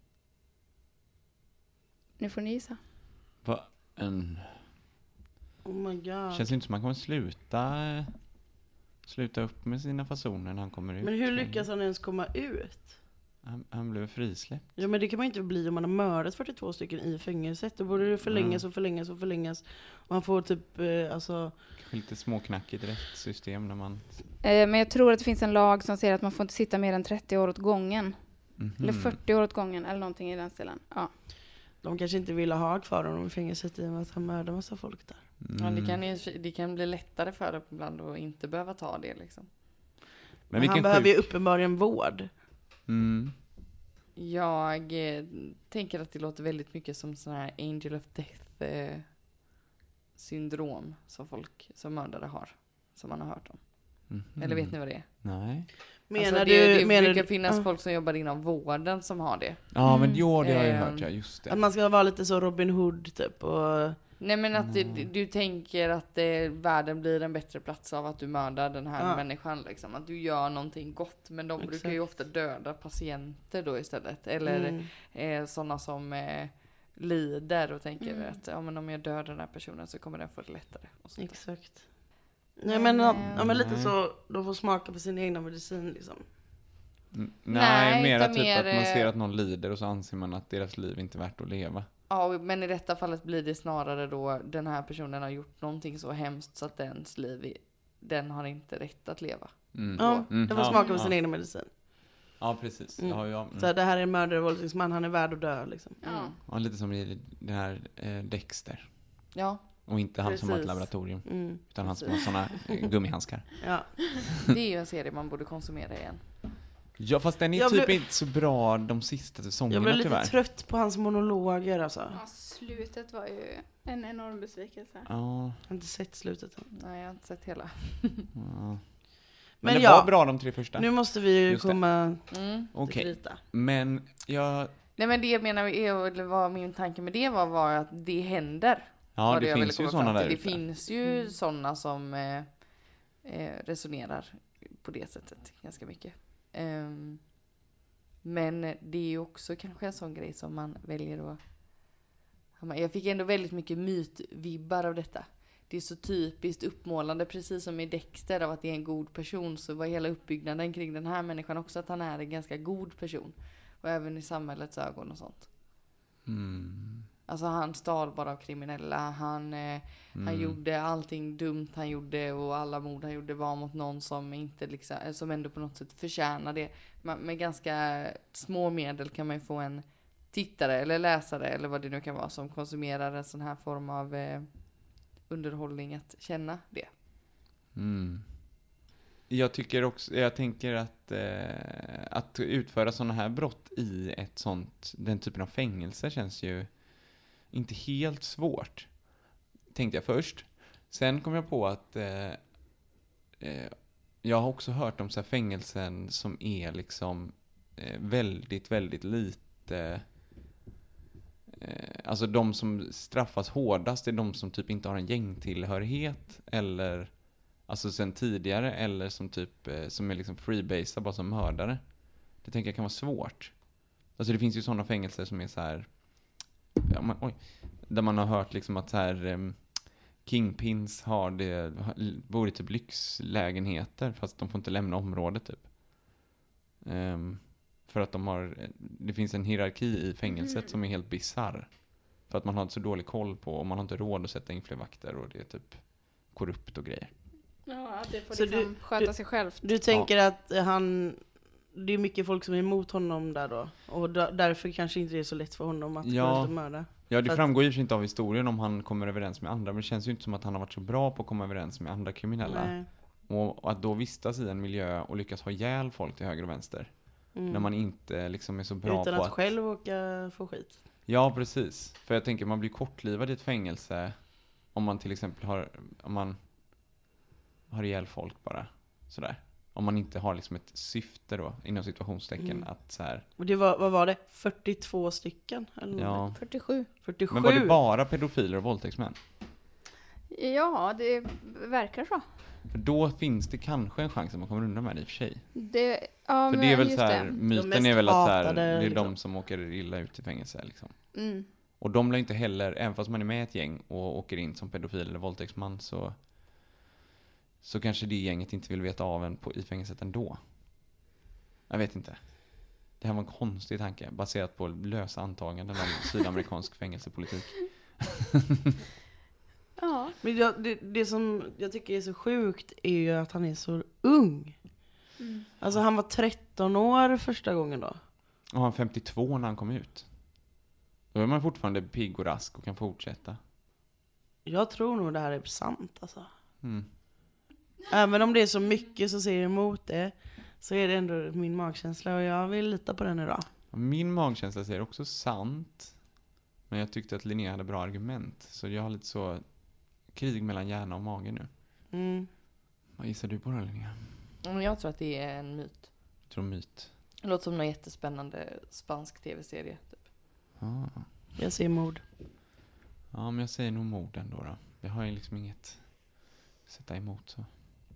Nu får ni gissa. Va? En... Oh my god. Känns inte som man kommer sluta sluta upp med sina fasoner när han kommer ut. Men hur lyckas han ens komma ut? Han, han blev frisläppt. Ja, men det kan man inte bli om man har mördat fyrtiotvå stycken i fängelset. Då borde det förlängas och förlängas och förlängas. Och man får typ, eh, alltså... Kanske lite småknackigt rättssystem när man... Eh, men jag tror att det finns en lag som säger att man får inte sitta mer än trettio år åt gången. Mm-hmm. Eller fyrtio år åt gången, eller någonting i den stilen. Ja. De kanske inte vill ha kvar honom i fängelset i och med att han mördar massa folk där. Mm. Ja, det kan, det kan bli lättare för det ibland att inte behöva ta det liksom. Men, Men han behöver sjuk... ju uppenbarligen vård. Mm. Jag eh, tänker att det låter väldigt mycket som sån här Angel of Death eh, syndrom som folk som mördare har, som man har hört om. Mm-hmm. Eller vet ni vad det är? Nej. Menar alltså, du, det det menar brukar du, finnas uh. folk som jobbar inom vården som har det. Ja, men jo, det har jag Mm. hört, ja, just det. Att man ska vara lite så Robin Hood typ och... Nej, men att mm. du, du tänker att det, världen blir en bättre plats av att du mördar den här ja. människan liksom. Att du gör någonting gott. Men de Exakt. brukar ju ofta döda patienter då istället. Eller mm. eh, sådana som eh, lider och tänker mm. att ja, men om jag dödar den här personen så kommer den få det lättare. Och sånt. Exakt. Nej, men, ja, ja, men lite så, de får smaka på sin egna medicin liksom. Mm, nej, nej mera typ mer, att man ser att någon lider och så anser man att deras liv inte är värt att leva. Ja, men i detta fallet blir det snarare då den här personen har gjort någonting så hemskt så att dens liv, den har inte rätt att leva. Mm. Ja, mm. de får smaka på ja, sin ja. egna medicin. Ja, precis. Mm. Ja, ja, mm. Så det här är en mördare våldtäktsman, han är värd att dö liksom. Mm. Ja, lite som i den här eh, Dexter. Ja. Och inte han precis. som har ett laboratorium. Mm. Utan han som har sådana eh, gummihandskar. Ja. Det är ju en serie man borde konsumera igen. Ja, fast den är jag typ blev... inte så bra de sista säsongerna Jag blev lite tyvärr. trött på hans monologer alltså. Ja, slutet var ju en enorm besvikelse. Ja. Jag har inte sett slutet än. Nej, jag har inte sett hela. Ja. Men, Men det ja, var bra de tre första. Nu måste vi ju Just det. komma Mm. Okej. till krita. Men jag... Nej men det jag menar, eller vad min tanke med det var, var att det händer. Ja, Var det jag ville finns ju komma sådana fram där till. Det ute. finns ju sådana som eh, eh, resonerar på det sättet ganska mycket. Um, men det är ju också kanske en sån grej som man väljer att... Jag fick ändå väldigt mycket mytvibbar av detta. Det är så typiskt uppmålande, precis som i Dexter, av att det är en god person, så var hela uppbyggnaden kring den här människan också att han är en ganska god person. Och även i samhällets ögon och sånt. Mm. Alltså han stal bara av kriminella, han, eh, Mm. han gjorde allting dumt han gjorde, och alla mord han gjorde var mot någon som inte liksom, som ändå på något sätt förtjänar det. Men med ganska små medel kan man ju få en tittare eller läsare eller vad det nu kan vara som konsumerar en sån här form av eh, underhållning att känna det. Mm. Jag tycker också, jag tänker att eh, att utföra sådana här brott i ett sånt, den typen av fängelse känns ju inte helt svårt, tänkte jag först. Sen kom jag på att eh, eh, jag har också hört om så här fängelsen som är liksom eh, väldigt, väldigt lite, eh, alltså de som straffas hårdast är de som typ inte har en gängtillhörighet eller alltså sen tidigare, eller som typ eh, som är liksom freebased bara som mördare. Det tänker jag kan vara svårt. Alltså det finns ju sådana fängelser som är så här, ja, man, oj, där man har hört liksom att så här um, kingpins har det, bor i typ lyxlägenheter fast de får inte lämna området typ. Um, för att de har, det finns en hierarki i fängelset mm. som är helt bizarr. För att man har så dålig koll på, och man har inte råd att sätta in fler vakter, och det är typ korrupt och grejer. Ja, att det får Så liksom du- sköta du- sig själv. Du tänker att han, det är mycket folk som är emot honom där då, och da- därför kanske inte det är så lätt för honom att Ja. gå ut och mörda. Ja, det För att- framgår ju inte av historien om han kommer överens med andra, men det känns ju inte som att han har varit så bra på att komma överens med andra kriminella. Nej. Och, och att då vistas i en miljö och lyckas ha ihjäl folk till höger och vänster. Mm. När man inte liksom är så bra Utan på att, att... själv åka få skit. Ja, precis. För jag tänker, man blir kortlivad i ett fängelse om man till exempel har, om man har ihjäl folk bara, sådär. Om man inte har liksom ett syfte då, inom situationstecken, Mm. att så här. Och det var, vad var det? fyrtiotvå stycken? Eller Ja. något? fyrtiosju. fyrtiosju. Men var det bara pedofiler och våldtäktsmän? Ja, det verkar så. För då finns det kanske en chans att man kommer undan med det i och för sig. Det, ja, För men det är väl just så här, det. myten mest är väl att så här, hatade, det är liksom. de som åker illa ut i fängelse liksom. Mm. Och de lär inte heller, även fast man är med i ett gäng och åker in som pedofil eller våldtäktsman, så så kanske det gänget inte vill veta av en på, i fängelset ändå. Jag vet inte. Det här var en konstig tanke, baserat på lösa antaganden om sydamerikansk fängelsepolitik. Ja. Men jag, det, det som jag tycker är så sjukt är ju att han är så ung. Mm. Alltså han var tretton år första gången då. Och han femtiotvå när han kom ut. Då är man fortfarande pigg och rask och kan fortsätta. Jag tror nog det här är sant alltså. Mm. Även om det är så mycket som säger emot det, så är det ändå min magkänsla, och jag vill lita på den idag. Min magkänsla säger också sant. Men jag tyckte att Linnea hade bra argument. Så jag har lite så krig mellan hjärna och mage nu. Mm. Vad gissar du på då, Linnea? Mm, Jag tror att det är en myt. Jag tror myt. Det låter som någon jättespännande spansk tv-serie. Typ. Ah. Jag ser mord. Ja, men jag säger nog mord ändå då. Jag har ju liksom inget att sätta emot så.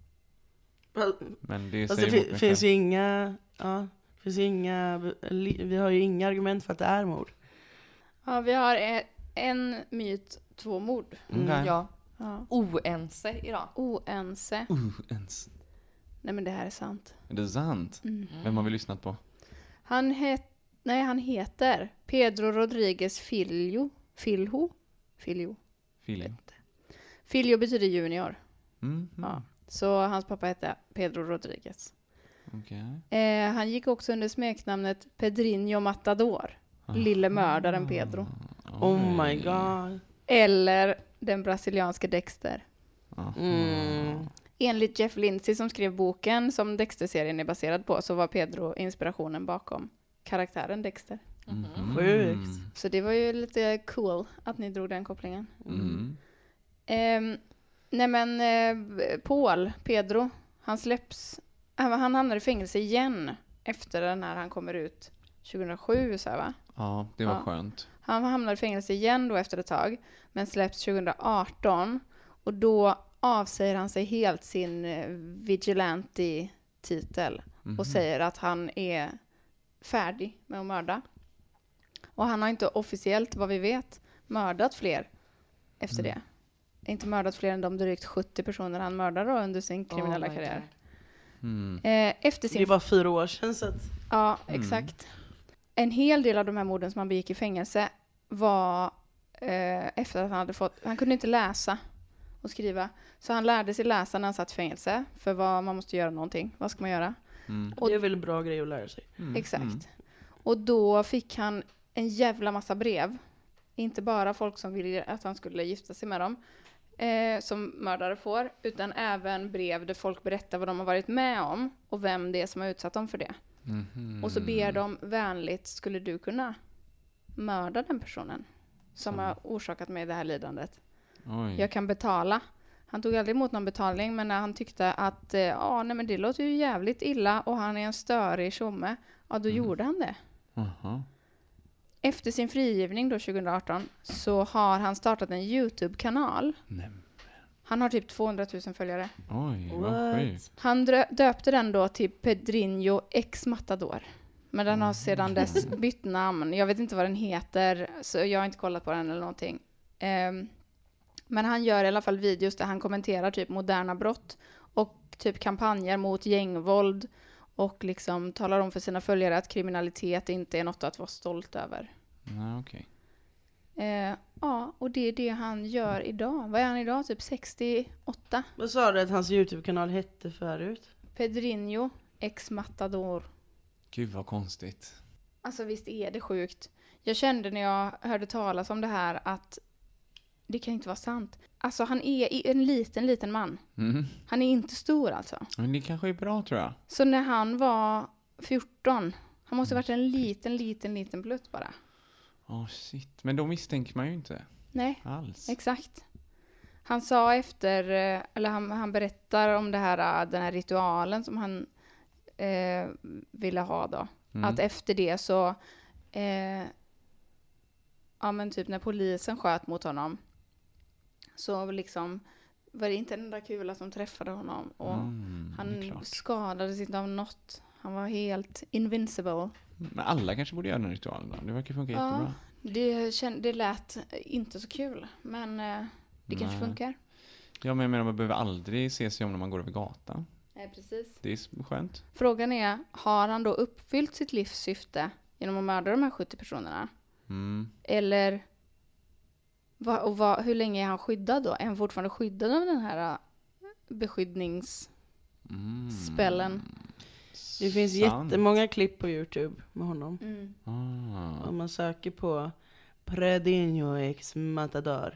Men det Alltså, säger det emot fi- mig finns själv. ju inga, ja, finns ju inga, vi har ju inga argument för att det är mord. Ja, vi har e- en myt, två mord. Mm. Mm, ja. Ja. Oense idag. Oense. Uh, ens. Nej, men det här är sant. Är det sant? Mm. Vem har vi lyssnat på? Han, het, nej, han heter Pedro Rodriguez Filho. Filho? Filho. Filip. Filho betyder junior. Mm. mm. Ja. Så hans pappa hette Pedro Rodriguez. Okej. Eh, han gick också under smeknamnet Pedrinho Matador. Lille mördaren Pedro. Oh my god. Eller den brasilianske Dexter. Aha. Mm. Enligt Jeff Lindsay som skrev boken som Dexter-serien är baserad på, så var Pedro inspirationen bakom karaktären Dexter. Mhm. Sjukt. Så det var ju lite cool att ni drog den kopplingen. Mm. Eh, nej men eh, Paul, Pedro, han släpps Han han hamnade i fängelse igen efter den här han kommer ut tjugohundrasju så här, va? Ja, det var Ja. skönt. Han hamnade i fängelse igen då efter ett tag, men släpps tjugohundraarton och då avsäger han sig helt sin eh, vigilante-titel Mhm. och säger att han är färdig med att mörda. Och han har inte officiellt, vad vi vet, mördat fler efter Mm. det. Inte mördat fler än de drygt sjuttio personer han mördade då under sin kriminella Oh my karriär. God. Mm. Eh, efter sin Det var fyra år sedan så att... Ja, Mm. exakt. En hel del av de här morden som han begick i fängelse var eh, efter att han hade fått... Han kunde inte läsa och skriva. Så han lärde sig läsa när han satt i fängelse. För vad man måste göra någonting. Vad ska man göra? Mm. Och- Det är väl en bra grej att lära sig. Mm. Exakt. Mm. Och då fick han en jävla massa brev. Inte bara folk som ville att han skulle gifta sig med dem. Eh, som mördare får. Utan även brev där folk berättar vad de har varit med om. Och vem det är som har utsatt dem för det. Mhm. Och så ber de vänligt, skulle du kunna mörda den personen som Som- har orsakat mig det här lidandet? Oj. Jag kan betala. Han tog aldrig emot någon betalning, men när han tyckte att eh, ja, nej men det låter ju jävligt illa och han är en störig tjomme, ja då gjorde han det. Aha. Efter sin frigivning då tjugohundraarton så har han startat en YouTube-kanal. Nej. Han har typ tvåhundratusen följare. Oj, vad What? sjukt. Han drö- döpte den då till Pedrinho X Matador. Men den har sedan dess bytt namn. Jag vet inte vad den heter, så jag har inte kollat på den eller någonting. Ehm, men han gör i alla fall videos där han kommenterar typ moderna brott och typ kampanjer mot gängvåld och liksom talar om för sina följare att kriminalitet inte är något att vara stolt över. Nej, okej. Eh, ja, och det är det han gör idag. Vad är han idag? Typ sextioåtta? Vad sa du att hans YouTube-kanal hette förut? Pedrinho X Matador. Gud vad konstigt. Alltså visst är det sjukt. Jag kände när jag hörde talas om det här att det kan inte vara sant. Alltså han är i- en liten, liten man. Mm. Han är inte stor alltså. Men det kanske är bra tror jag. Så när han var fjorton, han måste ha varit en liten, liten, liten plutt bara. Åh shit. Men då misstänker man ju inte Nej, alls. exakt. Han sa efter, eh, eller han, han berättar om det här, eh, den här ritualen som han eh, ville ha då. Mm. Att efter det så, eh, ja men typ när polisen sköt mot honom så liksom var det inte den där kula som träffade honom. Och Mm, det är han klart. skadades inte av något. Han var helt invincible. Men alla kanske borde göra den ritualen då. Det verkar funka Ja. jättebra. Det, känd, det lät inte så kul, men eh, det kanske Nej. funkar. Ja, men jag menar man behöver aldrig se sig om när man går över gatan. Nej, precis. Det är s- skönt. Frågan är, har han då uppfyllt sitt livs syfte genom att mörda de här sjuttio personerna? Mm. Eller va, och va, hur länge är han skyddad då? Är han fortfarande skyddad av den här äh, beskyddningsspellen? Mm. Det finns Sant. jättemånga klipp på YouTube med honom. Mm. Ah. Om man söker på Pedrinho X Matador.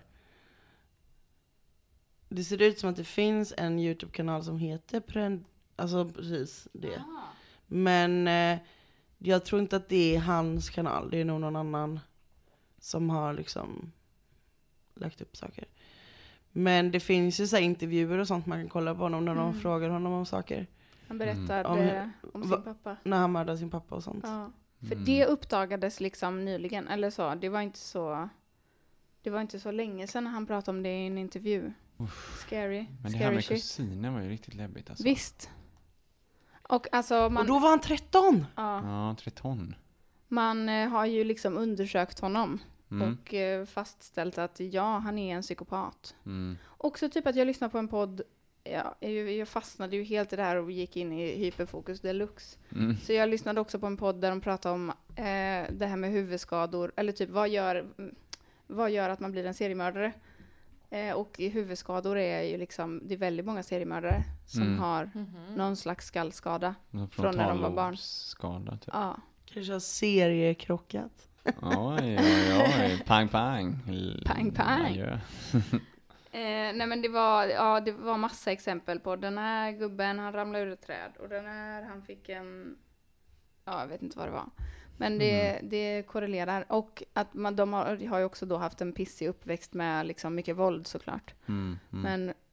Det ser ut som att det finns en YouTube-kanal som heter Pred... Alltså precis det. Men eh, jag tror inte att det är hans kanal. Det är nog någon annan som har liksom lagt upp saker. Men det finns ju så här intervjuer och sånt man kan kolla på honom när de Mm. frågar honom om saker. Han berättade Om- om, om sin va- pappa. När han mördade sin pappa och sånt. Ja. För Mm. det uppdagades liksom nyligen, eller så. Det var inte så, det var inte så länge sedan han pratade om det i en intervju. Scary, Men det här scary med shit. kusinen var ju riktigt läbbigt alltså. Visst. Och alltså man, Och då var han tretton! ja, Ja, tretton. man eh, har ju liksom undersökt honom Mm. och eh, fastställt att ja, han är en psykopat. Mm. Också typ att jag lyssnade på en podd, ja, jag, jag fastnade ju helt i det här och gick in i hyperfokus deluxe. Mm. Så jag lyssnade också på en podd där de pratade om eh, det här med huvudskador, eller typ vad gör, vad gör att man blir en seriemördare? Eh, och i huvudskador är ju liksom, det är väldigt många seriemördare som Mm. har Mhm. någon slags skallskada. Någon Från när de var barn. frontallobsskada, typ. Ja, Kanske har seriekrockat. Oj, oj, oj. Pang, pang. L- Pang, pang. Adjö. Eh, nej men det var, ja, det var massa exempel på den här gubben, han ramlade ur ett träd. Och den här, han fick en, ja jag vet inte vad det var. Men det, Mm. det korrelerar. Och att man, de har, har ju också då haft en pissig uppväxt med liksom mycket våld såklart. Mm. Mm. Men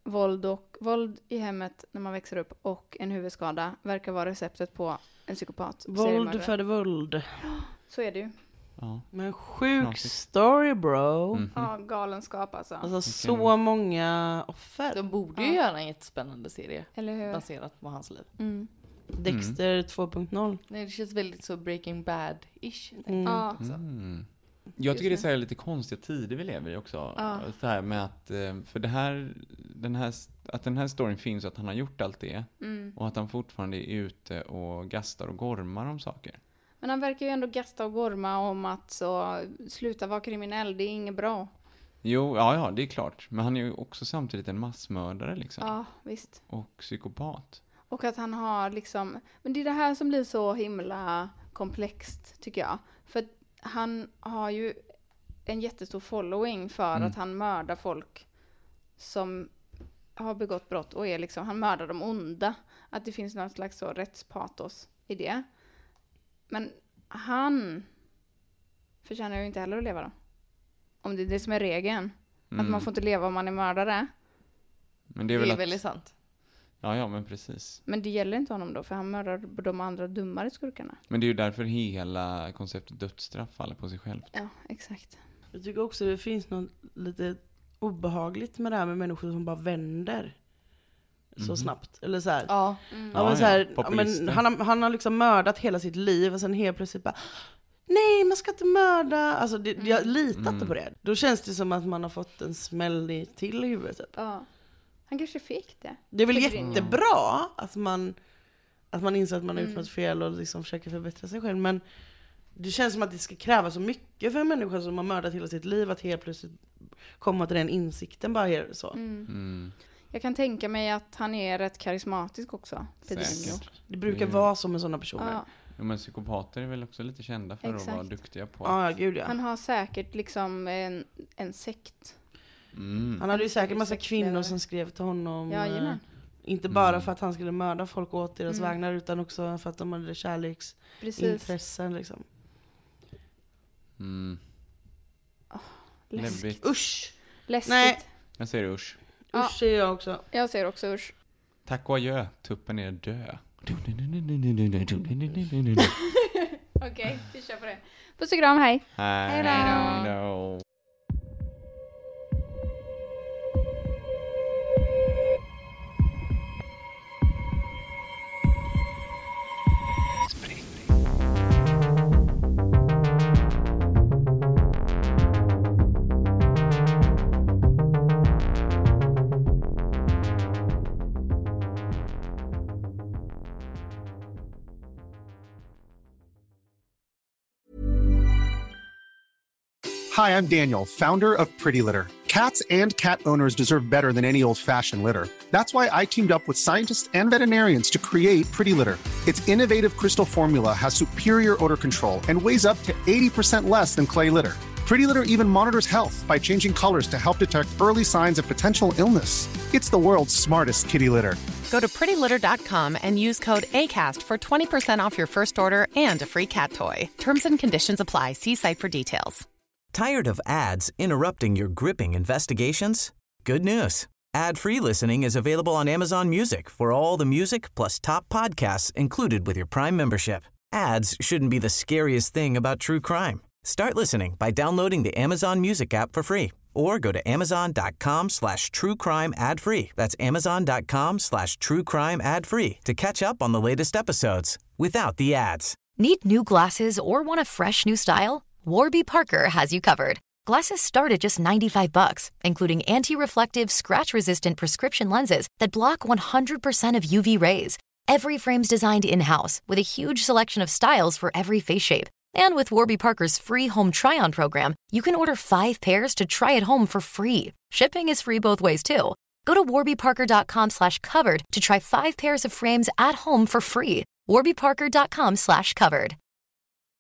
våld, och, våld i hemmet när man växer upp och en huvudskada verkar vara receptet på en psykopat. Våld föder våld. Så är det ju. Ja. Men sjuk story, bro. Mhm. Ja, galenskap alltså. Alltså så många offer. De borde Ja. ju göra en jättespännande serie Eller hur? baserat på hans liv. Mm. Dexter två punkt noll. Nej, det känns väldigt så Breaking Bad-ish. Mm. Ja. Mm. Jag tycker det är så här lite konstiga tider vi lever i också. Ja. Så här med att, eh, för det här, den här, att den här storyn finns och att han har gjort allt det. Mm. Och att han fortfarande är ute och gastar och gormar om saker. Men han verkar ju ändå gasta och gorma om att så, sluta vara kriminell, det är inget bra. Jo, ja, ja, det är klart. Men han är ju också samtidigt en massmördare liksom. Ja, visst. Och psykopat. Och att han har liksom, men det är det här som blir så himla komplext tycker jag. För att han har ju en jättestor following för Mm. att han mördar folk som har begått brott och är liksom, han mördar de onda. Att det finns någon slags så rättspatos i det. Men han förtjänar ju inte heller att leva då. Om det är det som är regeln. Mm. Att man får inte leva om man är mördare. Men det Det är är, väl att, väldigt sant. ja, ja, men precis. Men det gäller inte honom då, för han mördar de andra dummare skurkarna. Men det är ju därför hela konceptet dödsstraff faller på sig självt. Ja, exakt. Jag tycker också det finns något lite obehagligt med det här med människor som bara vänder så Mhm. snabbt. Eller så här. Ja. Mm. Ja, men Ja, så här, ja, ja, populister. men han, har, han har liksom mördat hela sitt liv och sen helt plötsligt bara nej, man ska inte mörda. Alltså det, jag litar inte Mm. på det. Då känns det som att man har fått en smäll i, till i huvudet. Typ. Ja. Han kanske fick det. Det är väl Fick det in. jättebra att man, att man inser att man har gjort Mm. något fel och liksom försöker förbättra sig själv. Men det känns som att det ska kräva så mycket för en människa som har mördat hela sitt liv att helt plötsligt komma till den insikten bara helt så. Mm. Mm. Jag kan tänka mig att han är rätt karismatisk också. Pedrinho. Säkert. Det brukar Det- vara så med sådana personer. Ja, Ja, men psykopater är väl också lite kända för att Exakt. vara duktiga på. Ja, ja, gud ja. han har säkert liksom en, en sekt. Mm. Han hade ju säkert massa Sexledare. kvinnor som skrev till honom. eh, Jajamän. Inte bara Mm. för att han skulle mörda folk åt deras Mm. vägnar utan också för att de hade Precis. kärleksintressen liksom. Mm. Läskigt. Läbbigt. Usch! Läskigt. Nej. Jag säger usch. Ja. Usch säger jag också. Jag säger också usch. Tack och adjö, tuppen är dö. Okej, vi kör på det. Puss och kram, hej. Hej då. då. Hi, I'm Daniel, founder of Pretty Litter. Cats and cat owners deserve better than any old-fashioned litter. That's why I teamed up with scientists and veterinarians to create Pretty Litter. Its innovative crystal formula has superior odor control and weighs up to eighty percent less than clay litter. Pretty Litter even monitors health by changing colors to help detect early signs of potential illness. It's the world's smartest kitty litter. Go to pretty litter dot com and use code ACAST for twenty percent off your first order and a free cat toy. Terms and conditions apply. See site for details. Tired of ads interrupting your gripping investigations? Good news. Ad-free listening is available on Amazon Music for all the music plus top podcasts included with your Prime membership. Ads shouldn't be the scariest thing about true crime. Start listening by downloading the Amazon Music app for free or go to amazon.com slash true crime ad free. That's amazon.com slash true crime ad free to catch up on the latest episodes without the ads. Need new glasses or want a fresh new style? Warby Parker has you covered. Glasses start at just ninety-five bucks, including anti-reflective, scratch-resistant prescription lenses that block one hundred percent of U V rays. Every frame's designed in-house with a huge selection of styles for every face shape. And with Warby Parker's free home try-on program, you can order five pairs to try at home for free. Shipping is free both ways, too. Go to warbyparker.com slash covered to try five pairs of frames at home for free. warbyparker.com slash covered.